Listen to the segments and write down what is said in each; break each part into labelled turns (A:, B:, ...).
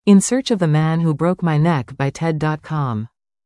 A: In Search of the Man Who Broke My Neck by TED.com.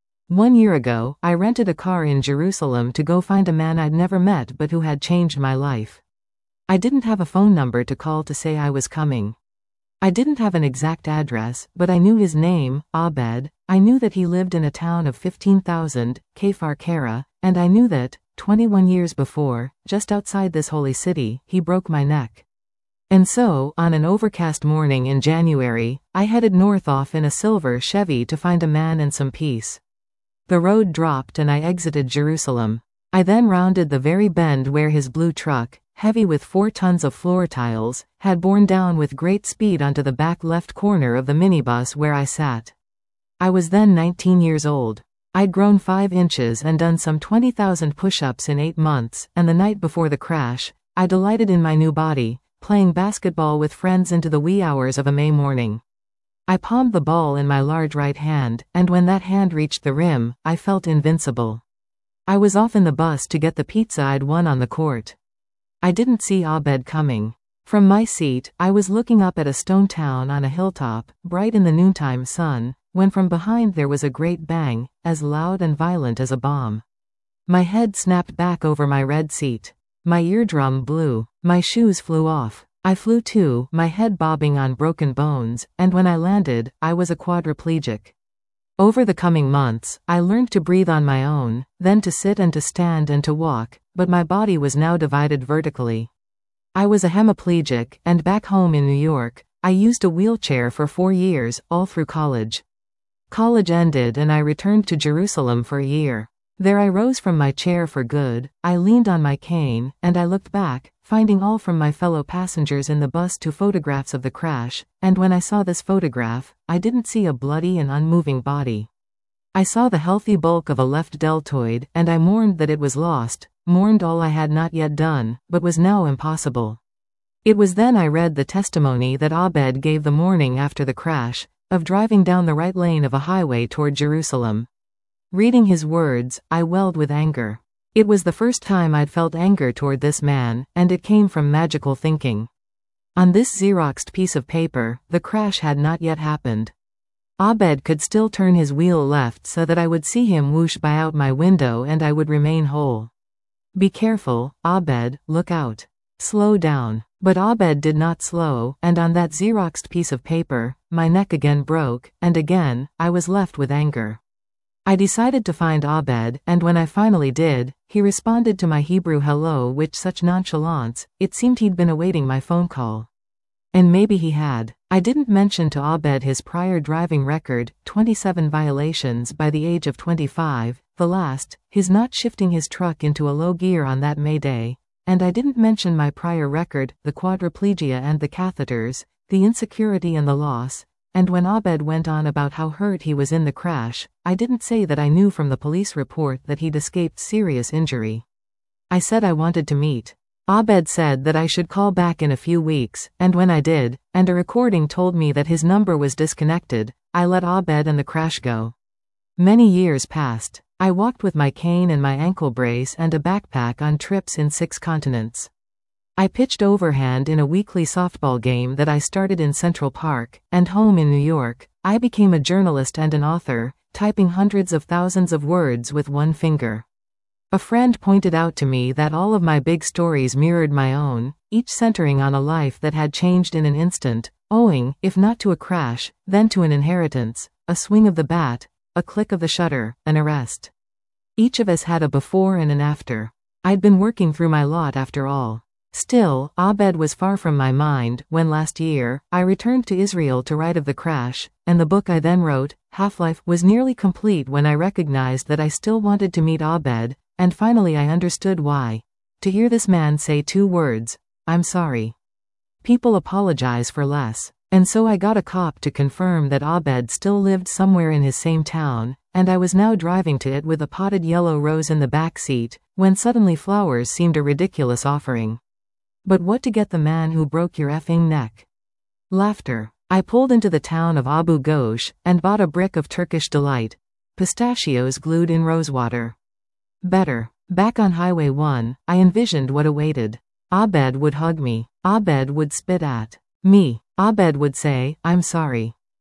A: 1 year ago, I rented a car in Jerusalem to go find a man I'd never met but who had changed my life. I didn't have a phone number to call to say I was coming. I didn't have an exact address, but I knew his name, Abed. I knew that he lived in a town of 15,000, Kfar Kara, and I knew that, 21 years before, just outside this holy city, he broke my neck. And so, on an overcast morning in January, I headed north off in a silver Chevy to find a man and some peace. The road dropped and I exited Jerusalem. I then rounded the very bend where his blue truck, heavy with 4 tons of floor tiles, had borne down with great speed onto the back left corner of the minibus where I sat. I was then 19 years old. I'd grown 5 inches and done some 20,000 push-ups in 8 months, and the night before the crash, I delighted in my new body, playing basketball with friends into the wee hours of a May morning. I palmed the ball in my large right hand, and when that hand reached the rim, I felt invincible. I was off in the bus to get the pizza I'd won on the court. I didn't see Abed coming. From my seat, I was looking up at a stone town on a hilltop, bright in the noontime sun, when from behind there was a great bang, as loud and violent as a bomb. My head snapped back over my red seat. My eardrum blew. My shoes flew off. I flew too, my head bobbing on broken bones, and when I landed, I was a quadriplegic. Over the coming months, I learned to breathe on my own, then to sit and to stand and to walk, but my body was now divided vertically. I was a hemiplegic, and back home in New York, I used a wheelchair for 4 years, all through college. College ended and I returned to Jerusalem for a year. There I rose from my chair for good, I leaned on my cane, and I looked back, finding all from my fellow passengers in the bus to photographs of the crash, and when I saw this photograph, I didn't see a bloody and unmoving body. I saw the healthy bulk of a left deltoid, and I mourned that it was lost, mourned all I had not yet done, but was now impossible. It was then I read the testimony that Abed gave the morning after the crash, of driving down the right lane of a highway toward Jerusalem. Reading his words, I welled with anger. It was the first time I'd felt anger toward this man, and it came from magical thinking. On this Xeroxed piece of paper, the crash had not yet happened. Abed could still turn his wheel left so that I would see him whoosh by out my window and I would remain whole. Be careful, Abed, look out. Slow down. But Abed did not slow, and on that Xeroxed piece of paper, my neck again broke, and again, I was left with anger. I decided to find Abed, and when I finally did, he responded to my Hebrew hello with such nonchalance, it seemed he'd been awaiting my phone call. And maybe he had. I didn't mention to Abed his prior driving record, 27 violations by the age of 25, the last, his not shifting his truck into a low gear on that May day, and I didn't mention my prior record, the quadriplegia and the catheters, the insecurity and the loss. And when Abed went on about how hurt he was in the crash, I didn't say that I knew from the police report that he'd escaped serious injury. I said I wanted to meet. Abed said that I should call back in a few weeks, and when I did, and a recording told me that his number was disconnected, I let Abed and the crash go. Many years passed. I walked with my cane and my ankle brace and a backpack on trips in 6 continents. I pitched overhand in a weekly softball game that I started in Central Park, and home in New York, I became a journalist and an author, typing hundreds of thousands of words with one finger. A friend pointed out to me that all of my big stories mirrored my own, each centering on a life that had changed in an instant, owing, if not to a crash, then to an inheritance, a swing of the bat, a click of the shutter, an arrest. Each of us had a before and an after. I'd been working through my lot after all. Still, Abed was far from my mind when last year, I returned to Israel to write of the crash, and the book I then wrote, Half-Life, was nearly complete when I recognized that I still wanted to meet Abed, and finally I understood why. To hear this man say 2 words, I'm sorry. People apologize for less. And so I got a cop to confirm that Abed still lived somewhere in his same town, and I was now driving to it with a potted yellow rose in the back seat, when suddenly flowers seemed a ridiculous offering. But what to get the man who broke your effing neck? Laughter. I pulled into the town of Abu Ghosh, and bought a brick of Turkish delight. Pistachios glued in rosewater. Better. Back on Highway 1, I envisioned what awaited. Abed would hug me. Abed would spit at me. Abed would say, I'm sorry.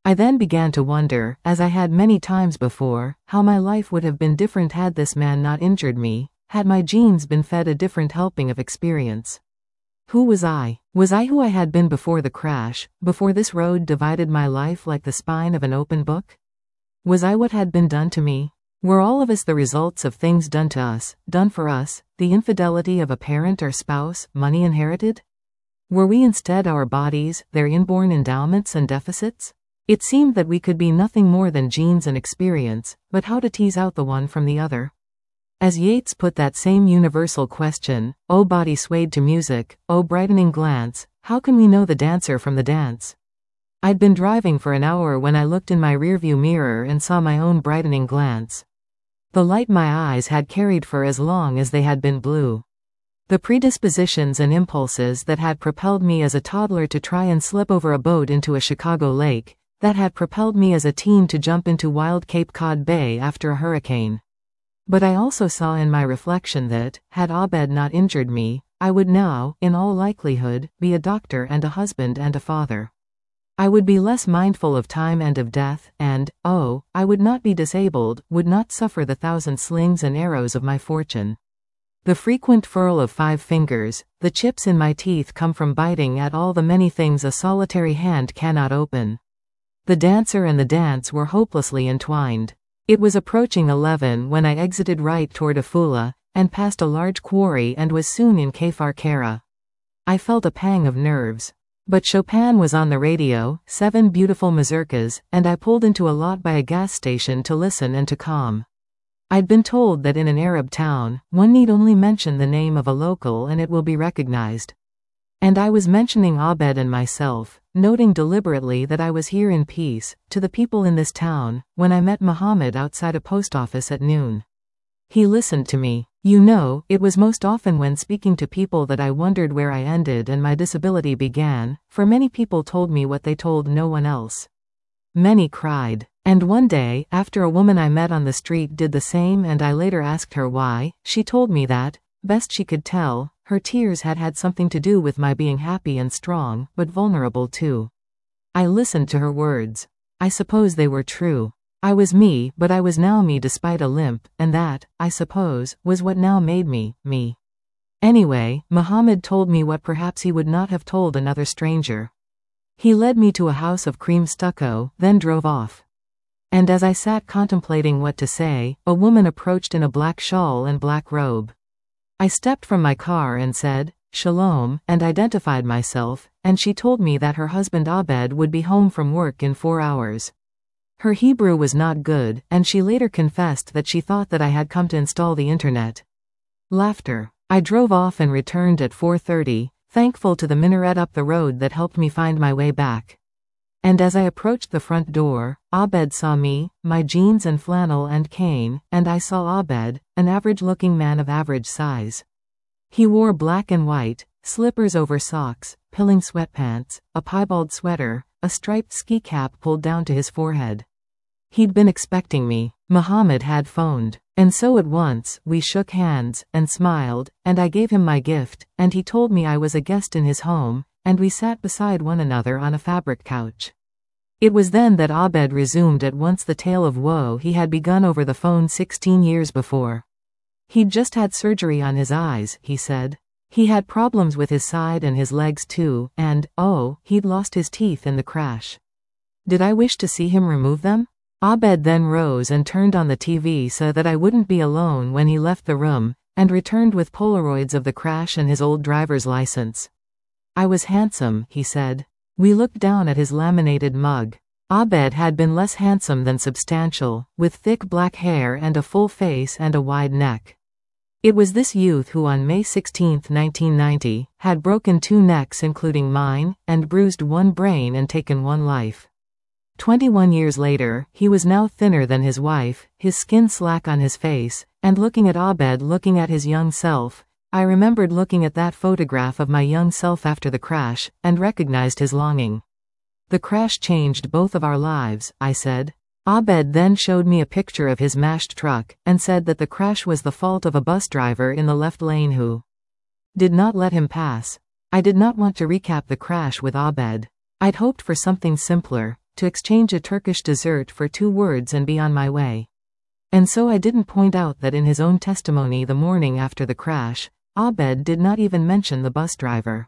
A: I then began to wonder, as I had many times before, how my life would have been different had this man not injured me, had my genes been fed a different helping of experience. Who was I? Was I who I had been before the crash, before this road divided my life like the spine of an open book? Was I what had been done to me? Were all of us the results of things done to us, done for us, the infidelity of a parent or spouse, money inherited? Were we instead our bodies, their inborn endowments and deficits? It seemed that we could be nothing more than genes and experience, but how to tease out the one from the other? As Yeats put that same universal question, "O body swayed to music, O brightening glance, how can we know the dancer from the dance?" I'd been driving for an hour when I looked in my rearview mirror and saw my own brightening glance. The light my eyes had carried for as long as they had been blue. The predispositions and impulses that had propelled me as a toddler to try and slip over a boat into a Chicago lake, that had propelled me as a teen to jump into wild Cape Cod Bay after a hurricane. But I also saw in my reflection that, had Abed not injured me, I would now, in all likelihood, be a doctor and a husband and a father. I would be less mindful of time and of death, and, oh, I would not be disabled, would not suffer the 1,000 slings and arrows of my fortune. The frequent furl of 5 fingers, the chips in my teeth come from biting at all the many things a solitary hand cannot open. The dancer and the dance were hopelessly entwined. It was approaching 11 when I exited right toward Afula, and passed a large quarry and was soon in Kefar Kara. I felt a pang of nerves. But Chopin was on the radio, 7 beautiful mazurkas, and I pulled into a lot by a gas station to listen and to calm. I'd been told that in an Arab town, one need only mention the name of a local and it will be recognized. And I was mentioning Abed and myself, noting deliberately that I was here in peace, to the people in this town, when I met Muhammad outside a post office at noon. He listened to me. You know, it was most often when speaking to people that I wondered where I ended and my disability began, for many people told me what they told no one else. Many cried. And one day, after a woman I met on the street did the same and I later asked her why, she told me that, best she could tell, her tears had had something to do with my being happy and strong, but vulnerable too. I listened to her words. I suppose they were true. I was me, but I was now me despite a limp, and that, I suppose, was what now made me, me. Anyway, Muhammad told me what perhaps he would not have told another stranger. He led me to a house of cream stucco, then drove off. And as I sat contemplating what to say, a woman approached in a black shawl and black robe. I stepped from my car and said, "Shalom," and identified myself, and she told me that her husband Abed would be home from work in 4 hours. Her Hebrew was not good, and she later confessed that she thought that I had come to install the internet. Laughter. I drove off and returned at 4:30, thankful to the minaret up the road that helped me find my way back. And as I approached the front door, Abed saw me, my jeans and flannel and cane, and I saw Abed, an average-looking man of average size. He wore black and white, slippers over socks, pilling sweatpants, a piebald sweater, a striped ski cap pulled down to his forehead. He'd been expecting me. Muhammad had phoned. And so at once, we shook hands, and smiled, and I gave him my gift, and he told me I was a guest in his home, and we sat beside one another on a fabric couch. It was then that Abed resumed at once the tale of woe he had begun over the phone 16 years before. He'd just had surgery on his eyes, he said. He had problems with his side and his legs too, and, oh, he'd lost his teeth in the crash. Did I wish to see him remove them? Abed then rose and turned on the TV so that I wouldn't be alone when he left the room, and returned with Polaroids of the crash and his old driver's license. I was handsome, he said. We looked down at his laminated mug. Abed had been less handsome than substantial, with thick black hair and a full face and a wide neck. It was this youth who on May 16, 1990, had broken 2 necks including mine, and bruised 1 brain and taken 1 life. 21 years later, he was now thinner than his wife, his skin slack on his face, and looking at Abed looking at his young self. I remembered looking at that photograph of my young self after the crash, and recognized his longing. The crash changed both of our lives, I said. Abed then showed me a picture of his mashed truck, and said that the crash was the fault of a bus driver in the left lane who did not let him pass. I did not want to recap the crash with Abed. I'd hoped for something simpler, to exchange a Turkish dessert for 2 words and be on my way. And so I didn't point out that in his own testimony the morning after the crash, Abed did not even mention the bus driver.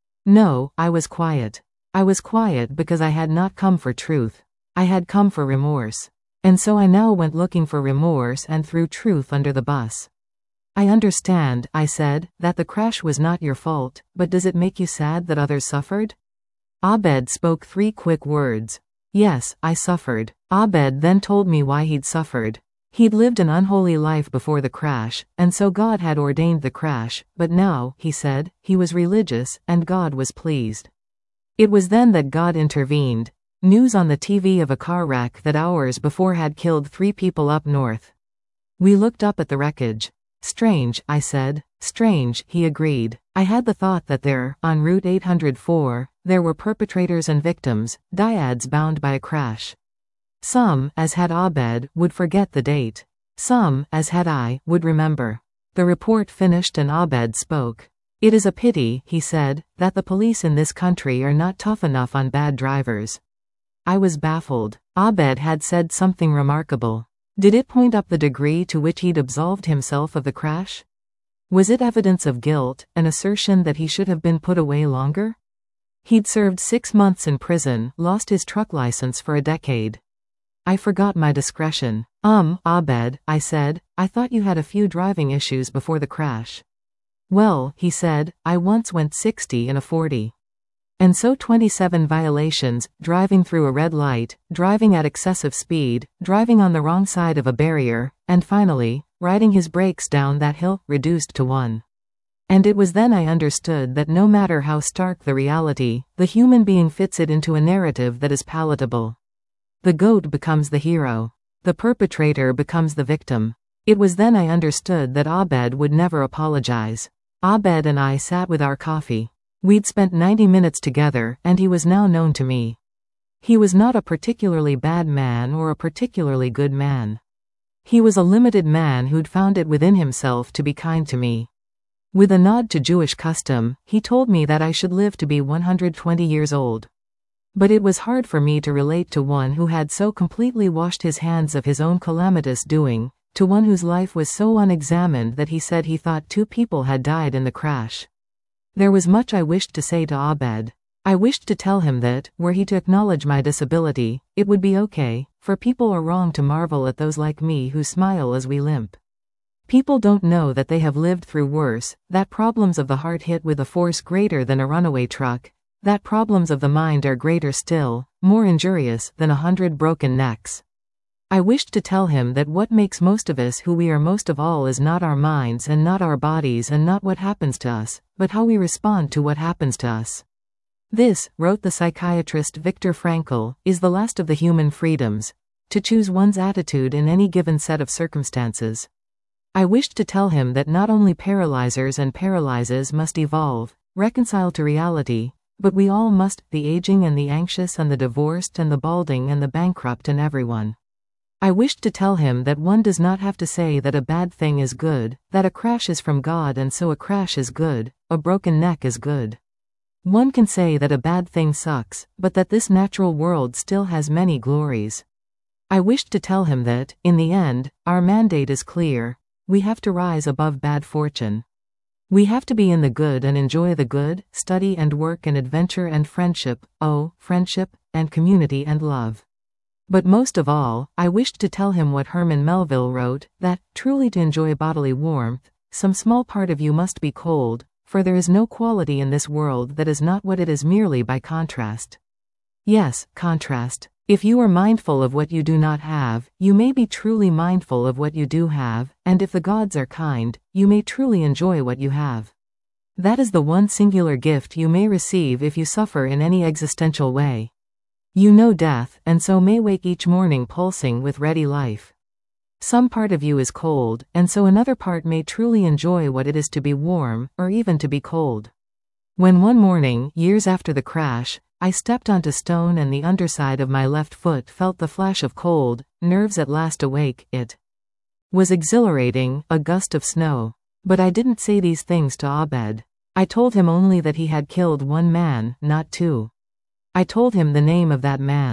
A: No, I was quiet. I was quiet because I had not come for truth. I had come for remorse. And so I now went looking for remorse and threw truth under the bus. I understand, I said, that the crash was not your fault, but does it make you sad that others suffered? Abed spoke 3 quick words. Yes, I suffered. Abed then told me why he'd suffered. He'd lived an unholy life before the crash, and so God had ordained the crash, but now, he said, he was religious, and God was pleased. It was then that God intervened. News on the TV of a car wreck that hours before had killed 3 people up north. We looked up at the wreckage. Strange, I said. Strange, he agreed. I had the thought that there, on Route 804, there were perpetrators and victims, dyads bound by a crash. Some, as had Abed, would forget the date. Some, as had I, would remember. The report finished and Abed spoke. It is a pity, he said, that the police in this country are not tough enough on bad drivers. I was baffled. Abed had said something remarkable. Did it point up the degree to which he'd absolved himself of the crash? Was it evidence of guilt, an assertion that he should have been put away longer? He'd served 6 months in prison, lost his truck license for a decade. I forgot my discretion. Abed, I said, I thought you had a few driving issues before the crash. Well, he said, I once went 60 in a 40. And so 27 violations, driving through a red light, driving at excessive speed, driving on the wrong side of a barrier, and finally, riding his brakes down that hill, reduced to 1. And it was then I understood that no matter how stark the reality, the human being fits it into a narrative that is palatable. The goat becomes the hero. The perpetrator becomes the victim. It was then I understood that Abed would never apologize. Abed and I sat with our coffee. We'd spent 90 minutes together, and he was now known to me. He was not a particularly bad man or a particularly good man. He was a limited man who'd found it within himself to be kind to me. With a nod to Jewish custom, he told me that I should live to be 120 years old. But it was hard for me to relate to one who had so completely washed his hands of his own calamitous doing, to one whose life was so unexamined that he said he thought 2 people had died in the crash. There was much I wished to say to Abed. I wished to tell him that, were he to acknowledge my disability, it would be okay, for people are wrong to marvel at those like me who smile as we limp. People don't know that they have lived through worse, that problems of the heart hit with a force greater than a runaway truck, that problems of the mind are greater still, more injurious than 100 broken necks. I wished to tell him that what makes most of us who we are most of all is not our minds and not our bodies and not what happens to us, but how we respond to what happens to us. This, wrote the psychiatrist Viktor Frankl, is the last of the human freedoms, to choose one's attitude in any given set of circumstances. I wished to tell him that not only paralyzers and paralyzes must evolve, reconcile to reality, but we all must, the aging and the anxious and the divorced and the balding and the bankrupt and everyone. I wished to tell him that one does not have to say that a bad thing is good, that a crash is from God and so a crash is good, a broken neck is good. One can say that a bad thing sucks, but that this natural world still has many glories. I wished to tell him that, in the end, our mandate is clear. We have to rise above bad fortune. We have to be in the good and enjoy the good, study and work and adventure and friendship, friendship, and community and love. But most of all, I wished to tell him what Herman Melville wrote, that, truly to enjoy bodily warmth, some small part of you must be cold, for there is no quality in this world that is not what it is merely by contrast. Yes, contrast. If you are mindful of what you do not have, you may be truly mindful of what you do have, and if the gods are kind, you may truly enjoy what you have. That is the one singular gift you may receive if you suffer in any existential way. You know death, and so may wake each morning pulsing with ready life. Some part of you is cold, and so another part may truly enjoy what it is to be warm, or even to be cold. When one morning, years after the crash, I stepped onto stone and the underside of my left foot felt the flash of cold, nerves at last awake, it was exhilarating, a gust of snow. But I didn't say these things to Abed. I told him only that he had killed 1 man, not 2. I told him the name of that man.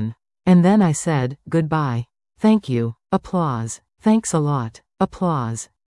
A: And then I said, goodbye. Thank you. Applause. Thanks a lot. Applause.